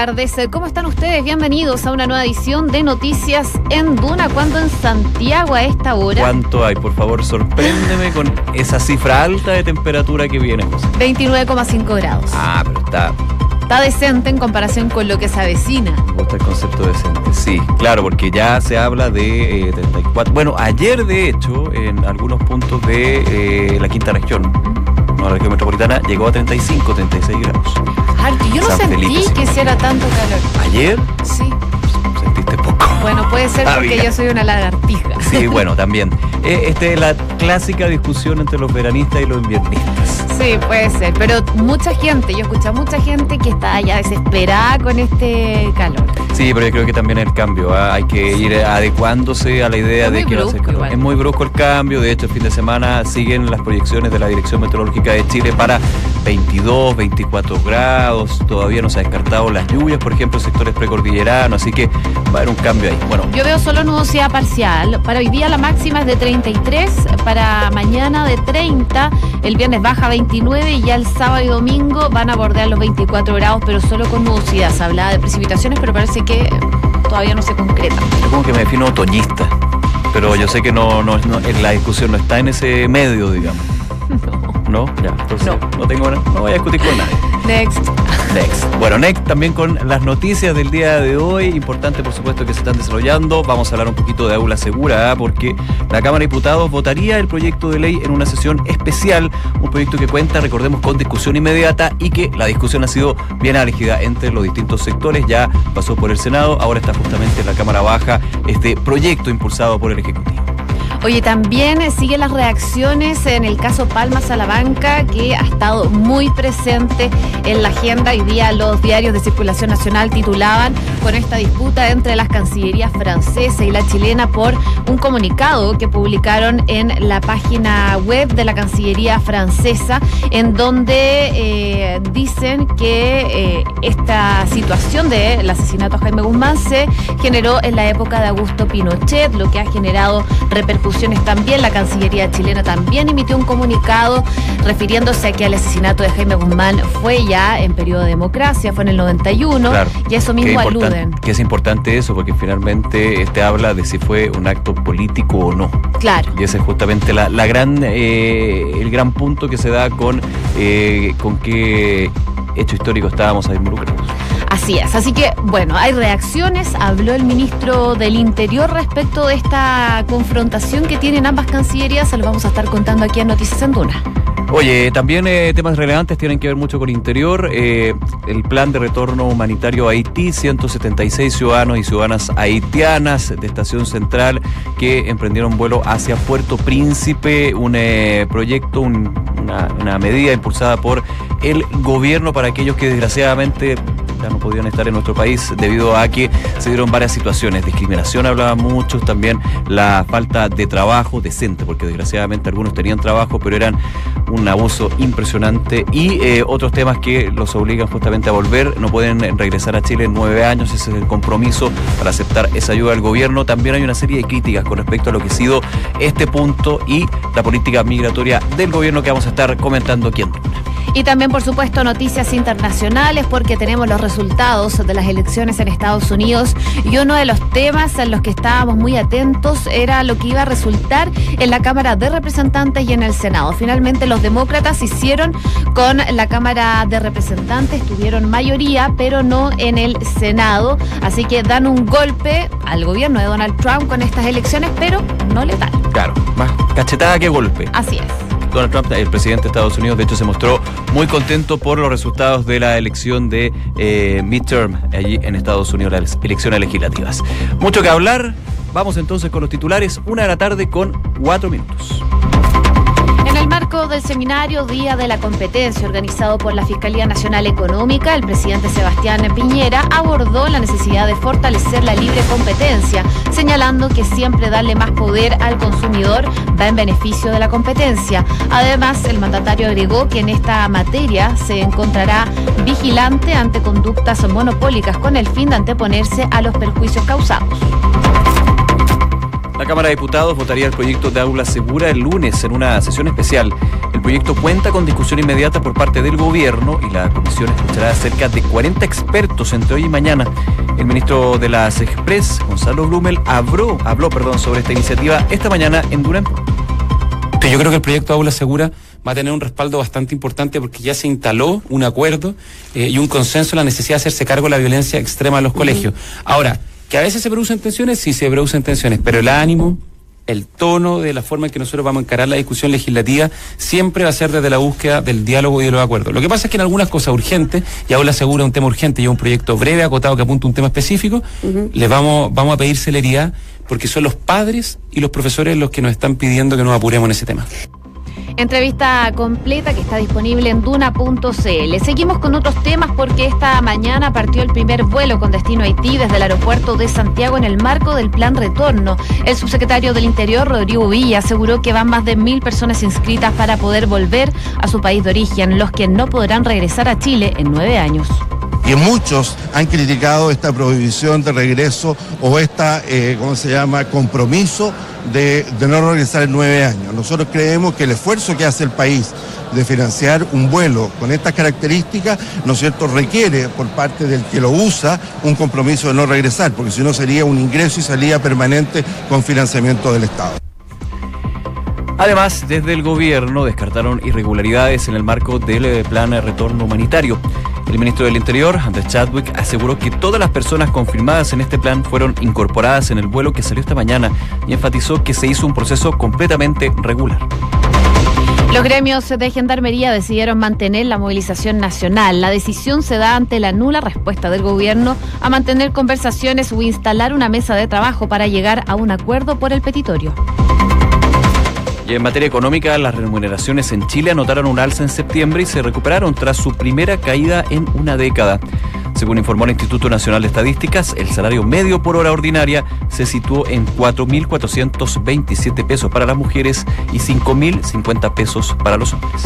tardes. ¿Cómo están ustedes? Bienvenidos a una nueva edición de Noticias en Duna. ¿Cuánto en Santiago a esta hora? ¿Cuánto hay? Por favor, sorpréndeme con esa cifra alta de temperatura que viene, José. 29,5 grados. Ah, pero Está decente en comparación con lo que se avecina. Me gusta el concepto decente. Sí, claro, porque ya se habla de 34. Bueno, ayer, de hecho, en algunos puntos de la quinta región, no la región metropolitana, llegó a 35, 36 grados. Harto, yo no San sentí Felipe, que hiciera tanto calor. ¿Ayer? Sí. Sentiste poco. Bueno, puede ser porque yo soy una lagartija. Sí, bueno, también. Esta es la clásica discusión entre los veranistas y los inviernistas. Sí, puede ser, pero mucha gente, yo escucho a mucha gente que está ya desesperada con este calor. Sí, pero yo creo que también el cambio, hay que ir adecuándose a la idea de que va a ser calor. Es muy brusco el cambio. De hecho, el fin de semana siguen las proyecciones de la Dirección Meteorológica de Chile para 22, 24 grados. Todavía no se ha descartado las lluvias, por ejemplo, en sectores precordilleranos, así que va a haber un cambio ahí. Bueno, yo veo solo nubosidad parcial. Para hoy día la máxima es de 33, para mañana de 30, el viernes baja 29 y ya el sábado y domingo van a bordear los 24 grados, pero solo con nubosidad. Se hablaba de precipitaciones, pero parece que todavía no se concreta. Yo como que me defino otoñista, pero yo sé que no la discusión no está en ese medio, digamos. ¿No? Ya, entonces no voy a discutir con nadie. Next. Bueno, next también con las noticias del día de hoy, importante por supuesto que se están desarrollando. Vamos a hablar un poquito de Aula Segura, porque la Cámara de Diputados votaría el proyecto de ley en una sesión especial, un proyecto que cuenta, recordemos, con discusión inmediata y que la discusión ha sido bien álgida entre los distintos sectores. Ya pasó por el Senado, ahora está justamente en la Cámara Baja este proyecto impulsado por el Ejecutivo. Oye, también siguen las reacciones en el caso Palma Salamanca, que ha estado muy presente en la agenda. Hoy día los diarios de circulación nacional titulaban con esta disputa entre las cancillerías francesa y la chilena por un comunicado que publicaron en la página web de la Cancillería francesa, en donde dicen que esta situación del asesinato a Jaime Guzmán se generó en la época de Augusto Pinochet, lo que ha generado repercusiones también. La Cancillería chilena también emitió un comunicado refiriéndose a que el asesinato de Jaime Guzmán fue ya en periodo de democracia, fue en el 91, claro, y eso mismo aluden. Que es importante eso, porque finalmente habla de si fue un acto político o no. Claro. Y ese es justamente el gran punto que se da con qué hecho histórico estábamos ahí involucrados. Así es, así que bueno, hay reacciones. Habló el ministro del Interior respecto de esta confrontación que tienen ambas cancillerías. Se los vamos a estar contando aquí en Noticias en Duna. Oye, también temas relevantes tienen que ver mucho con Interior. El plan de retorno humanitario a Haití, 176 ciudadanos y ciudadanas haitianas de Estación Central que emprendieron vuelo hacia Puerto Príncipe, un proyecto, una medida impulsada por el gobierno para aquellos que desgraciadamente ya no podían estar en nuestro país debido a que se dieron varias situaciones. Discriminación hablaban muchos, también la falta de trabajo decente, porque desgraciadamente algunos tenían trabajo, pero eran un abuso impresionante, y otros temas que los obligan justamente a volver. No pueden regresar a Chile en 9 años, ese es el compromiso para aceptar esa ayuda del gobierno. También hay una serie de críticas con respecto a lo que ha sido este punto y la política migratoria del gobierno que vamos a estar comentando aquí en Duna. Y también, por supuesto, noticias internacionales, porque tenemos los resultados de las elecciones en Estados Unidos, y uno de los temas en los que estábamos muy atentos era lo que iba a resultar en la Cámara de Representantes y en el Senado. Finalmente los demócratas hicieron con la Cámara de Representantes, tuvieron mayoría, pero no en el Senado, así que dan un golpe al gobierno de Donald Trump con estas elecciones, pero no letal. Claro, más cachetada que golpe. Así es. Donald Trump, el presidente de Estados Unidos, de hecho se mostró muy contento por los resultados de la elección de midterm allí en Estados Unidos, las elecciones legislativas. Mucho que hablar, vamos entonces con los titulares, 1:04 p.m. En el marco del seminario Día de la Competencia organizado por la Fiscalía Nacional Económica, el presidente Sebastián Piñera abordó la necesidad de fortalecer la libre competencia, señalando que siempre darle más poder al consumidor va en beneficio de la competencia. Además, el mandatario agregó que en esta materia se encontrará vigilante ante conductas monopólicas con el fin de anteponerse a los perjuicios causados. La Cámara de Diputados votaría el proyecto de aula segura el lunes en una sesión especial. El proyecto cuenta con discusión inmediata por parte del gobierno y la comisión escuchará a cerca de 40 expertos entre hoy y mañana. El ministro de la SEGPRES, Gonzalo Blumel, habló sobre esta iniciativa esta mañana en Durán. Yo creo que el proyecto de aula segura va a tener un respaldo bastante importante porque ya se instaló un acuerdo y un consenso en la necesidad de hacerse cargo de la violencia extrema en los colegios. Ahora, que a veces se producen tensiones, sí se producen tensiones, pero el ánimo, el tono de la forma en que nosotros vamos a encarar la discusión legislativa siempre va a ser desde la búsqueda del diálogo y de los acuerdos. Lo que pasa es que en algunas cosas urgentes, y aula segura es un tema urgente y es un proyecto breve, acotado, que apunta a un tema específico, les vamos a pedir celeridad porque son los padres y los profesores los que nos están pidiendo que nos apuremos en ese tema. Entrevista completa que está disponible en duna.cl. Seguimos con otros temas porque esta mañana partió el primer vuelo con destino a Haití desde el aeropuerto de Santiago en el marco del plan retorno. El subsecretario del Interior, Rodrigo Villa, aseguró que van más de 1.000 personas inscritas para poder volver a su país de origen, los que no podrán regresar a Chile en 9 años. Y muchos han criticado esta prohibición de regreso o esta, compromiso de no regresar en 9 años. Nosotros creemos que el esfuerzo que hace el país de financiar un vuelo con estas características, ¿no es cierto?, requiere por parte del que lo usa un compromiso de no regresar, porque si no sería un ingreso y salida permanente con financiamiento del Estado. Además, desde el gobierno descartaron irregularidades en el marco del plan de retorno humanitario. El ministro del Interior, Andrés Chadwick, aseguró que todas las personas confirmadas en este plan fueron incorporadas en el vuelo que salió esta mañana y enfatizó que se hizo un proceso completamente regular. Los gremios de Gendarmería decidieron mantener la movilización nacional. La decisión se da ante la nula respuesta del gobierno a mantener conversaciones o instalar una mesa de trabajo para llegar a un acuerdo por el petitorio. Y en materia económica, las remuneraciones en Chile anotaron un alza en septiembre y se recuperaron tras su primera caída en una década. Según informó el Instituto Nacional de Estadísticas, el salario medio por hora ordinaria se situó en 4.427 pesos para las mujeres y 5.050 pesos para los hombres.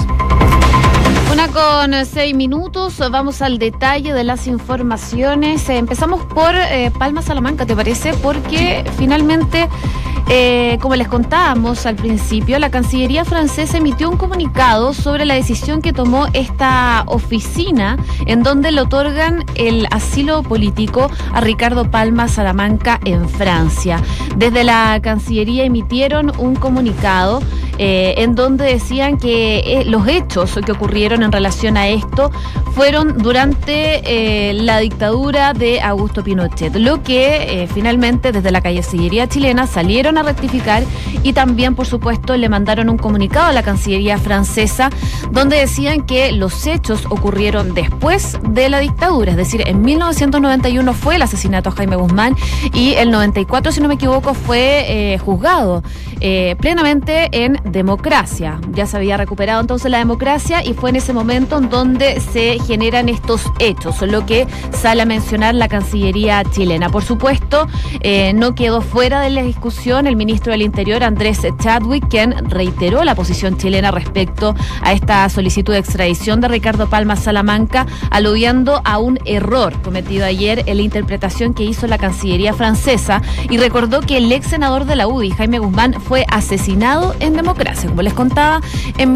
1:06, vamos al detalle de las informaciones. Empezamos por Palma Salamanca, ¿te parece? Porque finalmente, como les contábamos al principio, la Cancillería francesa emitió un comunicado sobre la decisión que tomó esta oficina en donde le otorgan el asilo político a Ricardo Palma Salamanca en Francia. Desde la Cancillería emitieron un comunicado en donde decían que los hechos que ocurrieron en relación a esto fueron durante la dictadura de Augusto Pinochet, lo que finalmente desde la Cancillería chilena salieron a rectificar y también, por supuesto, le mandaron un comunicado a la Cancillería francesa donde decían que los hechos ocurrieron después de la dictadura, es decir, en 1991 fue el asesinato a Jaime Guzmán y el 94, si no me equivoco, fue juzgado plenamente en democracia. Ya se había recuperado entonces la democracia y fue en ese momento en donde se generan estos hechos, lo que sale a mencionar la Cancillería chilena. Por supuesto, no quedó fuera de la discusión el ministro del Interior, Andrés Chadwick, quien reiteró la posición chilena respecto a esta solicitud de extradición de Ricardo Palma Salamanca, aludiendo a un error cometido ayer en la interpretación que hizo la Cancillería francesa, y recordó que el ex senador de la UDI, Jaime Guzmán, fue asesinado en democracia, como les contaba, en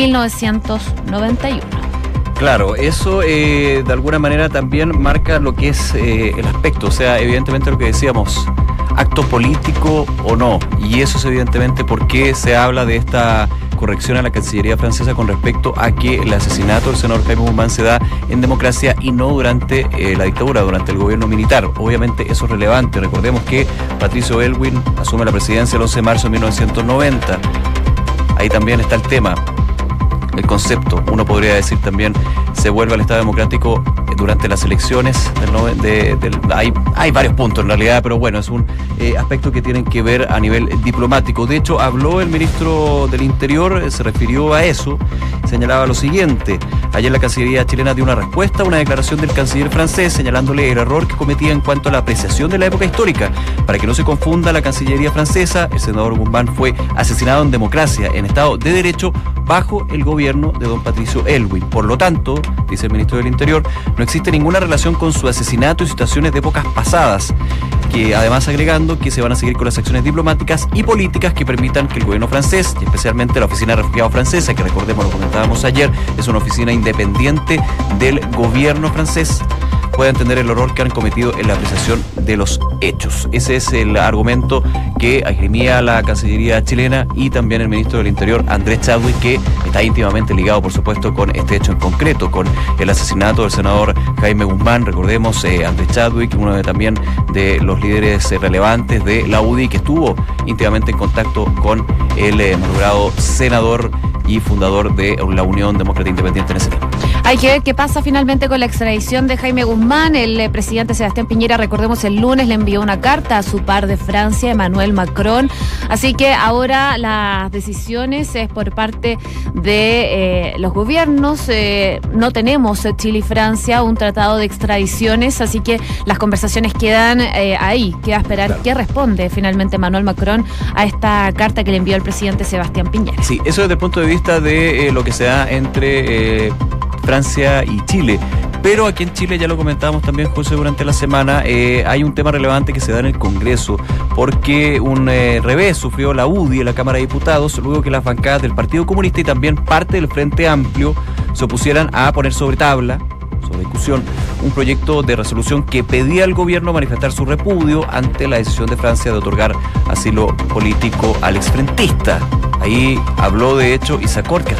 1991. Claro, eso de alguna manera también marca lo que es el aspecto, o sea, evidentemente lo que decíamos, acto político o no, y eso es evidentemente por qué se habla de esta corrección a la Cancillería francesa con respecto a que el asesinato del senador Jaime Guzmán se da en democracia y no durante la dictadura, durante el gobierno militar. Obviamente eso es relevante. Recordemos que Patricio Aylwin asume la presidencia el 11 de marzo de 1990. Ahí también está el tema, el concepto. Uno podría decir también, se vuelve al Estado democrático durante las elecciones hay varios puntos en realidad, pero bueno, es un aspecto que tienen que ver a nivel diplomático. De hecho, habló el ministro del Interior, se refirió a eso, señalaba lo siguiente: ayer la Cancillería chilena dio una respuesta a una declaración del canciller francés señalándole el error que cometía en cuanto a la apreciación de la época histórica. Para que no se confunda la Cancillería francesa, el senador Guzmán fue asesinado en democracia, en Estado de Derecho, bajo el gobierno de don Patricio Aylwin. Por lo tanto, dice el ministro del Interior, no no existe ninguna relación con su asesinato y situaciones de épocas pasadas, que además agregando que se van a seguir con las acciones diplomáticas y políticas que permitan que el gobierno francés, y especialmente la Oficina de Refugiados Francesa, que recordemos, lo comentábamos ayer, es una oficina independiente del gobierno francés, pueda entender el horror que han cometido en la apreciación de los hechos. Ese es el argumento que esgrimía la Cancillería chilena y también el ministro del Interior, Andrés Chadwick, que está íntimamente ligado, por supuesto, con este hecho en concreto, con el asesinato del senador Jaime Guzmán. Recordemos, Andrés Chadwick, uno también de los líderes relevantes de la UDI, que estuvo íntimamente en contacto con el malogrado senador y fundador de la Unión Demócrata Independiente en ese tiempo. Hay que ver qué pasa finalmente con la extradición de Jaime Guzmán. El presidente Sebastián Piñera, recordemos, el lunes le envió una carta a su par de Francia, Emmanuel Macron. Así que ahora las decisiones es por parte de los gobiernos. No tenemos Chile y Francia un tratado de extradiciones, así que las conversaciones quedan ahí. Queda esperar qué responde finalmente Emmanuel Macron a esta carta que le envió el presidente Sebastián Piñera. Sí, eso desde el punto de vista de lo que se da entre Francia y Chile. Pero aquí en Chile, ya lo comentábamos también, José, durante la semana, hay un tema relevante que se da en el Congreso, porque un revés sufrió la UDI en la Cámara de Diputados, luego que las bancadas del Partido Comunista y también parte del Frente Amplio se opusieran a poner sobre discusión, un proyecto de resolución que pedía al gobierno manifestar su repudio ante la decisión de Francia de otorgar asilo político al exfrentista. Ahí habló, de hecho, Isacor, que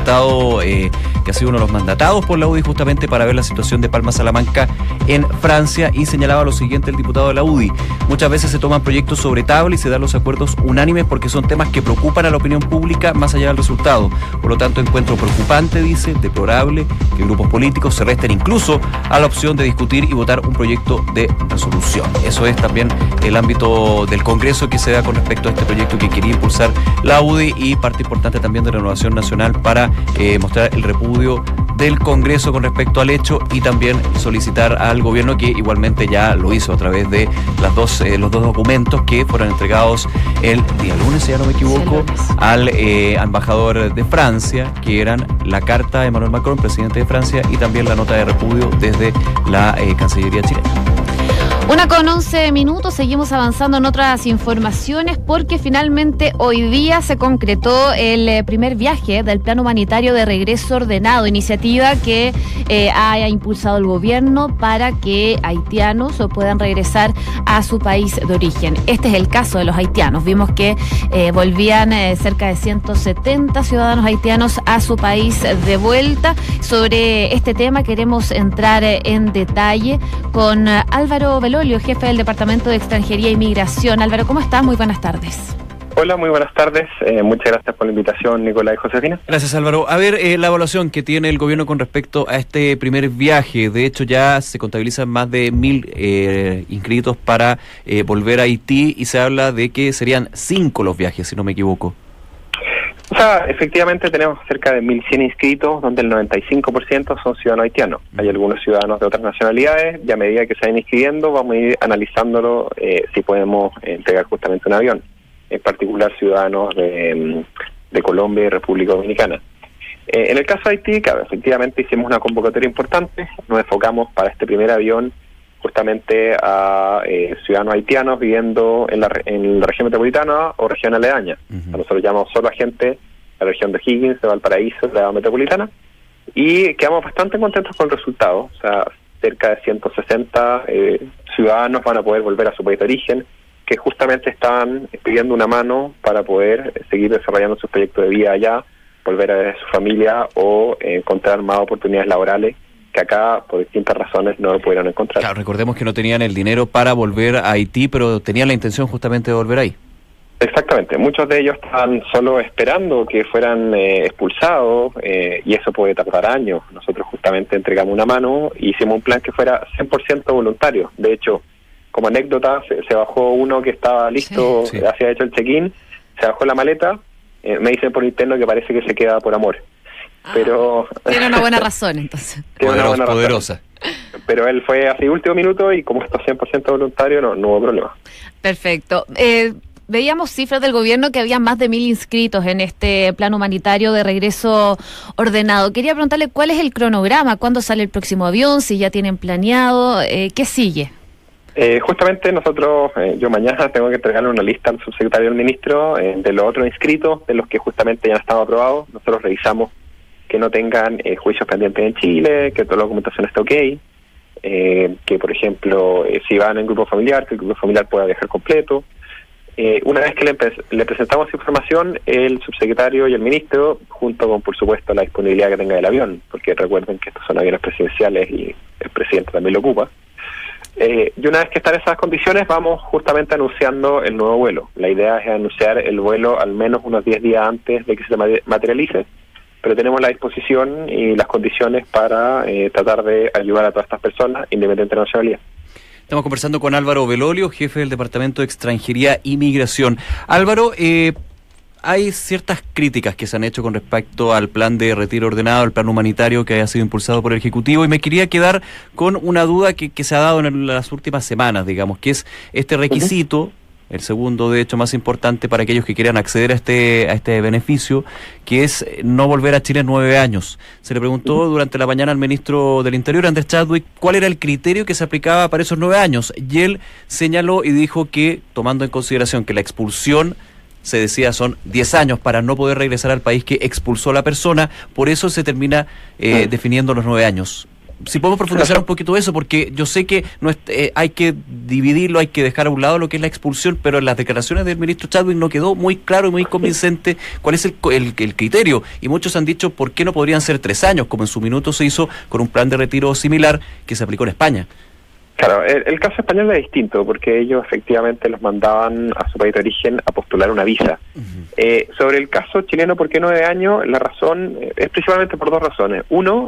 ha sido uno de los mandatados por la UDI justamente para ver la situación de Palma Salamanca en Francia, y señalaba lo siguiente el diputado de la UDI: muchas veces se toman proyectos sobre tabla y se dan los acuerdos unánimes porque son temas que preocupan a la opinión pública más allá del resultado. Por lo tanto, encuentro preocupante, dice, deplorable, que grupos políticos se resten incluso a la opción de discutir y votar un proyecto de resolución. Eso es también el ámbito del Congreso que se da con respecto a este proyecto que quería impulsar la UDI, y parte importante también de la Renovación Nacional para mostrar el repudio del Congreso con respecto al hecho, y también solicitar al gobierno, que igualmente ya lo hizo a través de los dos documentos que fueron entregados el día lunes, si ya no me equivoco, al embajador de Francia, que eran la carta de Emmanuel Macron, presidente de Francia, y también la nota de repudio desde la Cancillería chilena. 1:11, seguimos avanzando en otras informaciones porque finalmente hoy día se concretó el primer viaje del Plan Humanitario de Regreso Ordenado, iniciativa que ha impulsado el gobierno para que haitianos puedan regresar a su país de origen. Este es el caso de los haitianos. Vimos que volvían cerca de 170 ciudadanos haitianos a su país de vuelta. Sobre este tema queremos entrar en detalle con Álvaro Belolio, jefe del Departamento de Extranjería y Migración. Álvaro, ¿cómo estás? Muy buenas tardes. Hola, muy buenas tardes. Muchas gracias por la invitación, Nicolás y Josefina. Gracias, Álvaro. A ver, la evaluación que tiene el gobierno con respecto a este primer viaje. De hecho, ya se contabilizan más de 1.000 inscritos para volver a Haití, y se habla de que serían 5 los viajes, si no me equivoco. O sea, efectivamente tenemos cerca de 1.100 inscritos, donde el 95% son ciudadanos haitianos. Hay algunos ciudadanos de otras nacionalidades, y a medida que se vayan inscribiendo vamos a ir analizándolo si podemos entregar justamente un avión. En particular ciudadanos de Colombia y República Dominicana. En el caso de Haití, claro, efectivamente hicimos una convocatoria importante. Nos enfocamos para este primer avión justamente a ciudadanos haitianos viviendo en la región metropolitana o región aledaña. Uh-huh. Nosotros llamamos solo a gente de la región de Higgins, de Valparaíso, de la metropolitana, y quedamos bastante contentos con el resultado. O sea, cerca de 160 ciudadanos van a poder volver a su país de origen, que justamente están pidiendo una mano para poder seguir desarrollando sus proyectos de vida allá, volver a ver a su familia o encontrar más oportunidades laborales que acá, por distintas razones, no lo pudieron encontrar. Claro, recordemos que no tenían el dinero para volver a Haití, pero tenían la intención justamente de volver ahí. Exactamente, muchos de ellos estaban solo esperando que fueran expulsados, y eso puede tardar años. Nosotros justamente entregamos una mano y hicimos un plan que fuera 100% voluntario. De hecho, como anécdota, se bajó uno que estaba listo, sí. Había hecho el check-in, se bajó la maleta, me dicen por interno que parece que se queda por amor. Pero tiene una buena razón, entonces. Poderosa. Pero él fue así último minuto, y como esto es 100% voluntario, no hubo problema. Perfecto. veíamos cifras del gobierno que había más de 1.000 inscritos en este plan humanitario de regreso ordenado. Quería preguntarle cuál es el cronograma, cuándo sale el próximo avión, si ya tienen planeado, ¿qué sigue? Justamente nosotros, yo mañana tengo que entregarle una lista al subsecretario del ministro de los otros inscritos, de los que justamente ya han estado aprobados. Nosotros revisamos que no tengan juicios pendientes en Chile, que toda la documentación esté ok, que por ejemplo, si van en grupo familiar, que el grupo familiar pueda viajar completo. Una vez que le presentamos información, el subsecretario y el ministro, junto con, por supuesto, la disponibilidad que tenga del avión, porque recuerden que estos son aviones presidenciales y el presidente también lo ocupa. Y una vez que están esas condiciones, vamos justamente anunciando el nuevo vuelo. La idea es anunciar el vuelo al menos unos 10 días antes de que se materialice, pero tenemos la disposición y las condiciones para tratar de ayudar a todas estas personas, independientemente de la nacionalidad. Estamos conversando con Álvaro Belolio, jefe del Departamento de Extranjería y Migración. Álvaro, hay ciertas críticas que se han hecho con respecto al plan de retiro ordenado, el plan humanitario que haya sido impulsado por el Ejecutivo, y me quería quedar con una duda que se ha dado en las últimas semanas, digamos, que es este requisito, el segundo de hecho más importante para aquellos que quieran acceder a este beneficio, que es no volver a Chile en 9 años. Se le preguntó durante la mañana al ministro del Interior, Andrés Chadwick, cuál era el criterio que se aplicaba para esos 9 años, y él señaló y dijo que, tomando en consideración que la expulsión se decía son 10 años para no poder regresar al país que expulsó a la persona, por eso se termina definiendo los 9 años. Si podemos profundizar un poquito eso, porque yo sé que no hay que dividirlo, hay que dejar a un lado lo que es la expulsión, pero en las declaraciones del ministro Chadwick no quedó muy claro y muy convincente cuál es el criterio, y muchos han dicho por qué no podrían ser 3 años, como en su minuto se hizo con un plan de retiro similar que se aplicó en España. Claro, el caso español es distinto, porque ellos efectivamente los mandaban a su país de origen a postular una visa. Sobre el caso chileno, ¿por qué 9 años? La razón es principalmente por 2 razones. Uno,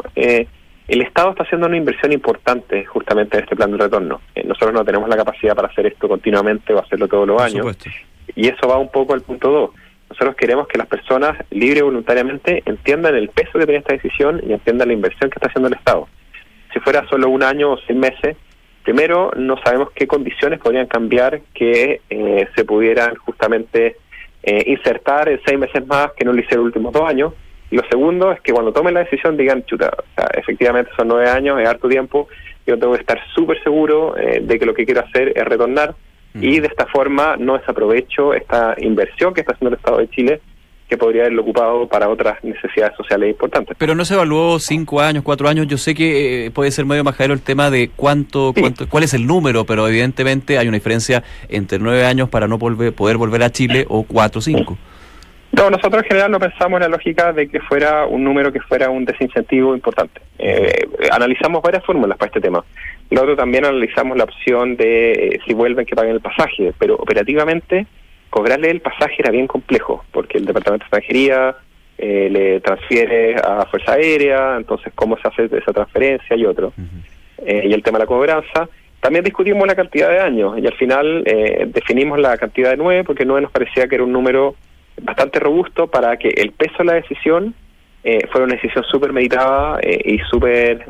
el Estado está haciendo una inversión importante justamente en este plan de retorno. Nosotros no tenemos la capacidad para hacer esto continuamente o hacerlo todos los años. Supuesto. Y eso va un poco al punto 2. Nosotros queremos que las personas, libre y voluntariamente, entiendan el peso que tiene esta decisión y entiendan la inversión que está haciendo el Estado. Si fuera solo 1 año o 6 meses, primero, no sabemos qué condiciones podrían cambiar que se pudieran justamente insertar en 6 meses más que no lo hicieron los últimos 2 años. Y lo segundo es que cuando tomen la decisión digan, chuta, o sea, efectivamente son 9 años, es harto tiempo, yo tengo que estar súper seguro de que lo que quiero hacer es retornar y de esta forma no desaprovecho esta inversión que está haciendo el Estado de Chile, que podría haberlo ocupado para otras necesidades sociales importantes. Pero no se evaluó 5 años, 4 años. Yo sé que puede ser medio majadero el tema de cuánto, cuál es el número, pero evidentemente hay una diferencia entre 9 años para no poder volver a Chile o 4 o 5. No, nosotros en general no pensamos en la lógica de que fuera un número que fuera un desincentivo importante. Analizamos varias fórmulas para este tema. Lo otro, también analizamos la opción de si vuelven que paguen el pasaje, pero operativamente cobrarle el pasaje era bien complejo, porque el Departamento de Extranjería le transfiere a Fuerza Aérea, entonces cómo se hace esa transferencia y otro. Y el tema de la cobranza. También discutimos la cantidad de años y al final definimos la cantidad de 9, porque 9 nos parecía que era un número bastante robusto para que el peso de la decisión fuera una decisión súper meditada y súper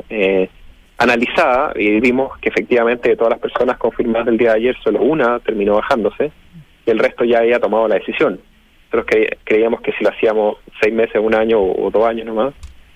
analizada, y vimos que efectivamente de todas las personas confirmadas el día de ayer, solo una terminó bajándose y el resto ya había tomado la decisión. Nosotros creíamos que si lo hacíamos 6 meses, 1 año o 2 años nomás,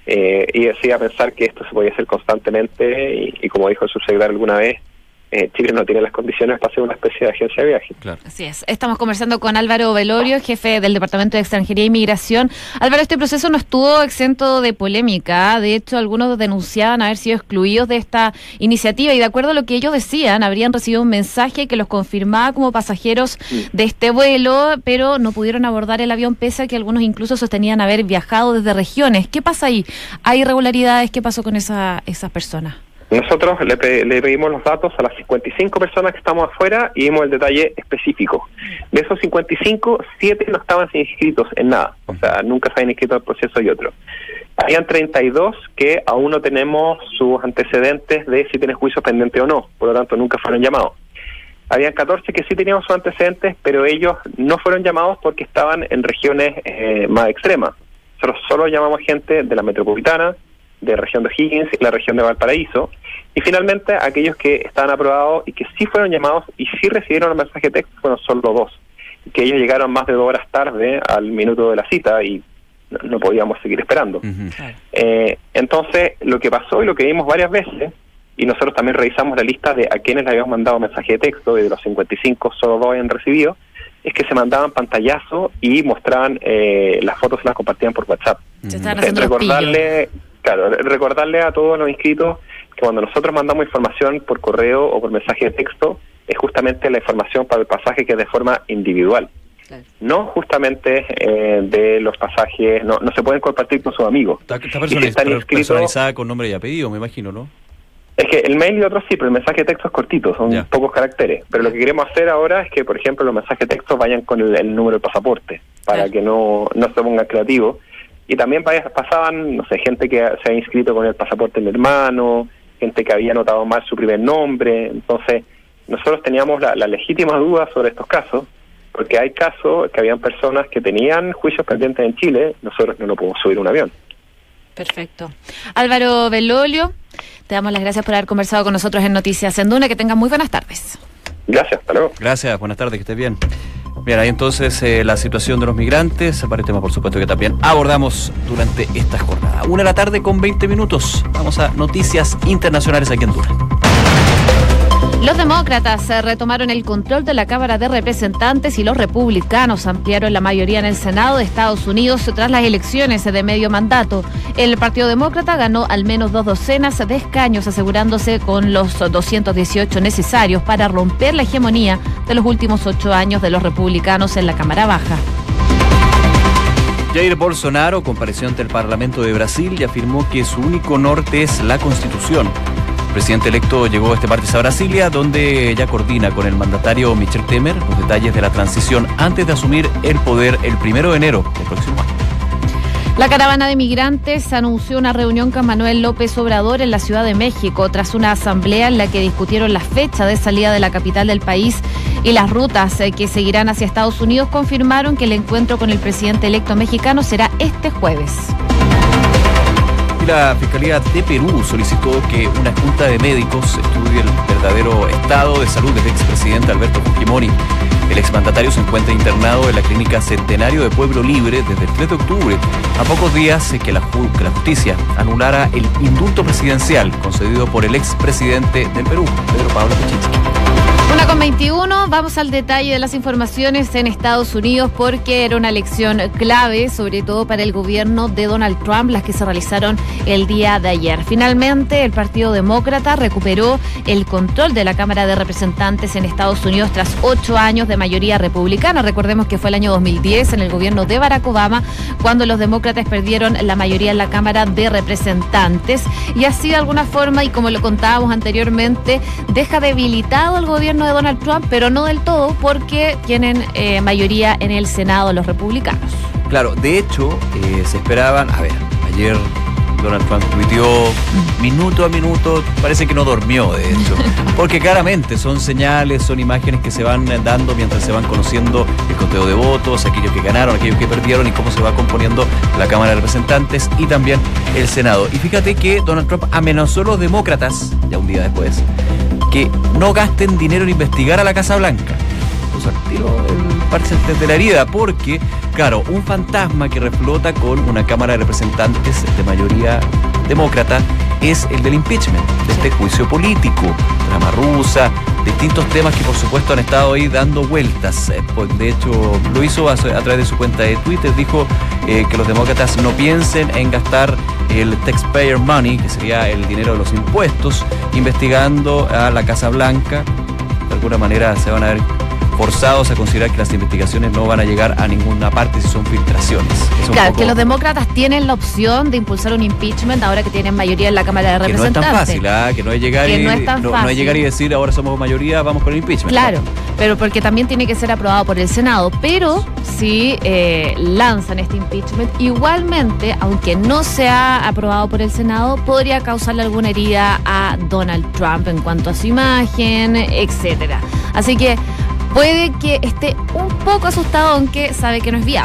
y decía pensar que esto se podía hacer constantemente y como dijo el subsecretario alguna vez, Chile no tiene las condiciones para ser una especie de agencia de viaje. Claro. Así es. Estamos conversando con Álvaro Belolio, jefe del Departamento de Extranjería y Migración. Álvaro, este proceso no estuvo exento de polémica. De hecho, algunos denunciaban haber sido excluidos de esta iniciativa y de acuerdo a lo que ellos decían, habrían recibido un mensaje que los confirmaba como pasajeros de este vuelo, pero no pudieron abordar el avión pese a que algunos incluso sostenían haber viajado desde regiones. ¿Qué pasa ahí? ¿Hay irregularidades? ¿Qué pasó con esas personas? Nosotros le pedimos los datos a las 55 personas que estamos afuera y vimos el detalle específico. De esos 55, 7 no estaban inscritos en nada. O sea, nunca se habían inscrito al proceso y otro. Habían 32 que aún no tenemos sus antecedentes de si tienen juicio pendiente o no. Por lo tanto, nunca fueron llamados. Habían 14 que sí teníamos sus antecedentes, pero ellos no fueron llamados porque estaban en regiones más extremas. Nosotros solo llamamos gente de la metropolitana, de la región de O'Higgins y la región de Valparaíso, y finalmente aquellos que estaban aprobados y que sí fueron llamados y sí recibieron el mensaje de texto fueron solo 2. que ellos llegaron más de 2 horas tarde al minuto de la cita y no podíamos seguir esperando. Entonces, lo que pasó y lo que vimos varias veces, y nosotros también revisamos la lista de a quienes le habíamos mandado mensaje de texto, y de los 55 solo 2 habían recibido, es que se mandaban pantallazos y mostraban las fotos, se las compartían por WhatsApp. Recordarle a todos los inscritos que cuando nosotros mandamos información por correo o por mensaje de texto, es justamente la información para el pasaje que es de forma individual. Claro. No justamente de los pasajes, no se pueden compartir con sus amigos. Está personalizada con nombre y apellido, me imagino, ¿no? Es que el mail y otros sí, pero el mensaje de texto es cortito, son pocos caracteres. Pero lo que queremos hacer ahora es que, por ejemplo, los mensajes de texto vayan con el número del pasaporte, para que no se pongan creativos. Y también pasaban, no sé, gente que se ha inscrito con el pasaporte del hermano, gente que había anotado mal su primer nombre. Entonces, nosotros teníamos la legítima duda sobre estos casos, porque hay casos que habían personas que tenían juicios pendientes en Chile, nosotros no podemos subir un avión. Perfecto. Álvaro Belolio, te damos las gracias por haber conversado con nosotros en Noticias en Duna. Que tengan muy buenas tardes. Gracias, hasta luego. Gracias, buenas tardes, que estés bien. Bien, ahí entonces la situación de los migrantes, varios temas por supuesto que también abordamos durante esta jornada. 1:20 p.m. Vamos a Noticias Internacionales aquí en Duna. Los demócratas retomaron el control de la Cámara de Representantes y los republicanos ampliaron la mayoría en el Senado de Estados Unidos tras las elecciones de medio mandato. El Partido Demócrata ganó al menos 2 docenas de escaños, asegurándose con los 218 necesarios para romper la hegemonía de los últimos 8 años de los republicanos en la Cámara Baja. Jair Bolsonaro compareció ante el Parlamento de Brasil y afirmó que su único norte es la Constitución. El presidente electo llegó este martes a Brasilia, donde ya coordina con el mandatario Michel Temer los detalles de la transición antes de asumir el poder el 1 de enero del próximo año. La caravana de migrantes anunció una reunión con Manuel López Obrador en la Ciudad de México, tras una asamblea en la que discutieron la fecha de salida de la capital del país y las rutas que seguirán hacia Estados Unidos. Confirmaron que el encuentro con el presidente electo mexicano será este jueves. Y la Fiscalía de Perú solicitó que una junta de médicos estudie el verdadero estado de salud del expresidente Alberto Fujimori. El exmandatario se encuentra internado en la clínica Centenario de Pueblo Libre desde el 3 de octubre, a pocos días que la justicia anulara el indulto presidencial concedido por el expresidente del Perú, Pedro Pablo Kuczynski. 1:21, vamos al detalle de las informaciones en Estados Unidos, porque era una elección clave, sobre todo para el gobierno de Donald Trump, las que se realizaron el día de ayer. Finalmente, el Partido Demócrata recuperó el control de la Cámara de Representantes en Estados Unidos tras 8 años de mayoría republicana. Recordemos que fue el año 2010, en el gobierno de Barack Obama, cuando los demócratas perdieron la mayoría en la Cámara de Representantes. Y así, de alguna forma, y como lo contábamos anteriormente, deja debilitado el gobierno de Donald Trump, pero no del todo, porque tienen mayoría en el Senado los republicanos. Claro, de hecho, se esperaban, ayer Donald Trump tuiteó minuto a minuto, parece que no durmió, de hecho, porque claramente son señales, son imágenes que se van dando mientras se van conociendo el conteo de votos, aquellos que ganaron, aquellos que perdieron y cómo se va componiendo la Cámara de Representantes y también el Senado. Y fíjate que Donald Trump amenazó a los demócratas, ya un día después, que no gasten dinero en investigar a la Casa Blanca. Puso al tiro el parche de la herida, porque, claro, un fantasma que reflota con una Cámara de Representantes de mayoría demócrata es el del impeachment, de este juicio político, trama rusa, distintos temas que por supuesto han estado ahí dando vueltas. De hecho, lo hizo a través de su cuenta de Twitter, dijo que los demócratas no piensen en gastar el taxpayer money, que sería el dinero de los impuestos, investigando a la Casa Blanca. De alguna manera se van a ver forzados a considerar que las investigaciones no van a llegar a ninguna parte si son filtraciones. Claro, que los demócratas tienen la opción de impulsar un impeachment ahora que tienen mayoría en la Cámara de Representantes. Que no es tan fácil, que no es llegar no es llegar y decir ahora somos mayoría, vamos con el impeachment. Claro, pero porque también tiene que ser aprobado por el Senado. Pero si lanzan este impeachment, igualmente, aunque no sea aprobado por el Senado, podría causarle alguna herida a Donald Trump en cuanto a su imagen, etcétera. Así que puede que esté un poco asustado, aunque sabe que no es viable.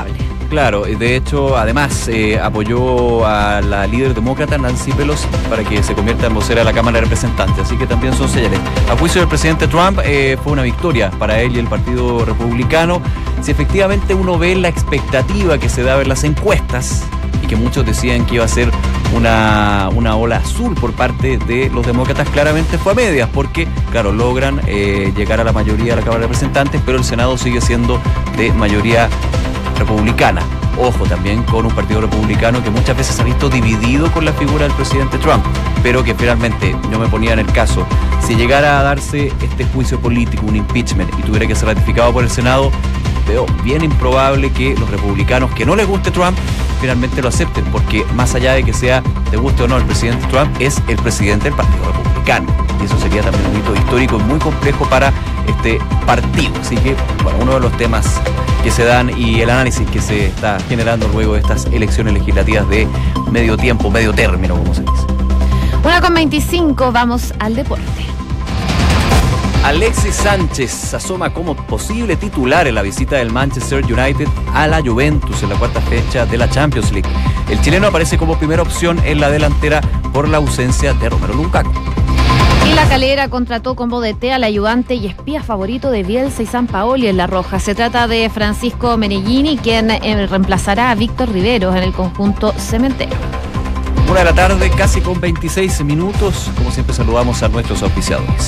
Claro, de hecho, además apoyó a la líder demócrata Nancy Pelosi para que se convierta en vocera de la Cámara de Representantes, así que también son señales. A juicio del presidente Trump fue una victoria para él y el Partido Republicano. Si efectivamente uno ve la expectativa que se daba en las encuestas, y que muchos decían que iba a ser una ola azul por parte de los demócratas, claramente fue a medias, porque, claro, logran llegar a la mayoría de la Cámara de Representantes, pero el Senado sigue siendo de mayoría republicana. Ojo, también con un partido republicano que muchas veces ha visto dividido con la figura del presidente Trump, pero que finalmente, yo me ponía en el caso, si llegara a darse este juicio político, un impeachment, y tuviera que ser ratificado por el Senado, veo bien improbable que los republicanos que no les guste Trump finalmente lo acepten, porque más allá de que sea te guste o no el presidente Trump, es el presidente del Partido Republicano, y eso sería también un hito histórico y muy complejo para este partido. Así que, bueno, uno de los temas que se dan y el análisis que se está generando luego de estas elecciones legislativas de medio tiempo, medio término, como se dice. 1:25, vamos al deporte. Alexis Sánchez asoma como posible titular en la visita del Manchester United a la Juventus en la cuarta fecha de la Champions League. El chileno aparece como primera opción en la delantera por la ausencia de Romelu Lukaku. Y la Calera contrató como DT al ayudante y espía favorito de Bielsa y Sampaoli en La Roja. Se trata de Francisco Meneghini, quien reemplazará a Víctor Riveros en el conjunto cementero. 1 de la tarde, casi con 26 minutos. Como siempre, saludamos a nuestros auspiciadores.